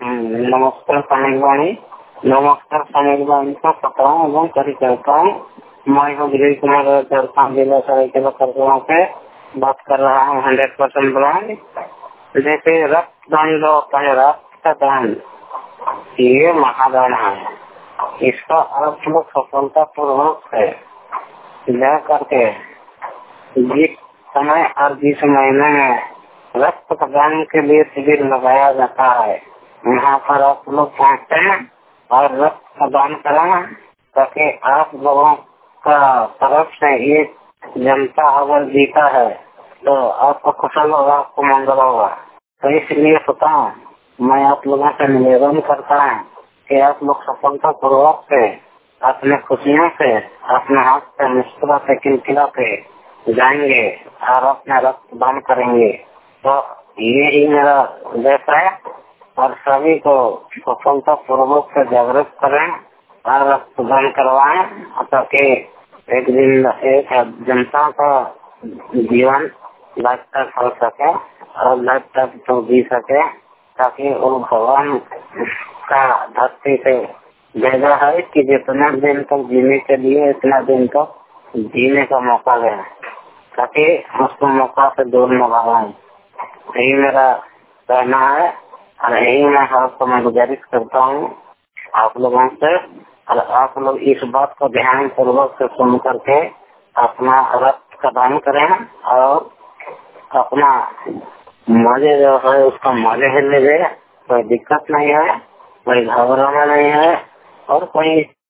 नमस्कार समीरवाणी। नमस्कार समीरवाणी का पकड़ाऊँ एवं परिचर्ता हूँ। मैं हूँ विजय कुमार चरसान जिला सरायकेला खरगोन से बात कर रहा हूँ। 100% ब्रांड जैसे रक्तदान जो होता है, रक्तदान ये महादान है। इसका अर्थ लोग सफलता पूर्वक से ले करके जिस समय और जिस महीने में रक्तदान के लिए शिविर लगाया जाता है, यहाँ पर आप लोग पहुँचते हैं और रक्तदान करें ताकि आप लोगों का तरफ से ये जनता अगर जीता है तो आपको कुशल होगा, आपको मंगल होगा। तो इसलिए बताऊं, मैं आप लोगों से निवेदन करता हूँ कि आप लोग सफलता पूर्वक से अपने खुशियों से अपने हाथ से मुस्कुरा से खिलखिला के जाएंगे और अपना रक्तदान करेंगे। तो यही मेरा उद्देश्य है और सभी को सफलता पूर्वक से जागरूक करें और रक्तदान करवाएं ताकि एक दिन एक जनता का जीवन लाइफ तक हो सके और लाइफ तक तो जी सके, ताकि वो भगवान का धरती से भेजा है कि जितना दिन तक जीने के लिए इतना दिन तक जीने का मौका दें, ताकि उसको मौका से दूर न भगाएं। यही मेरा कहना है और यही मैं आपको मैं गुजारिश करता हूँ आप लोगों से। और आप लोग इस बात को ध्यान पूर्वक से सुन करके अपना रक्त का दान करें और अपना मजे जो है उसका मजे ही ले। कोई दिक्कत नहीं है, कोई घबराना नहीं है और कोई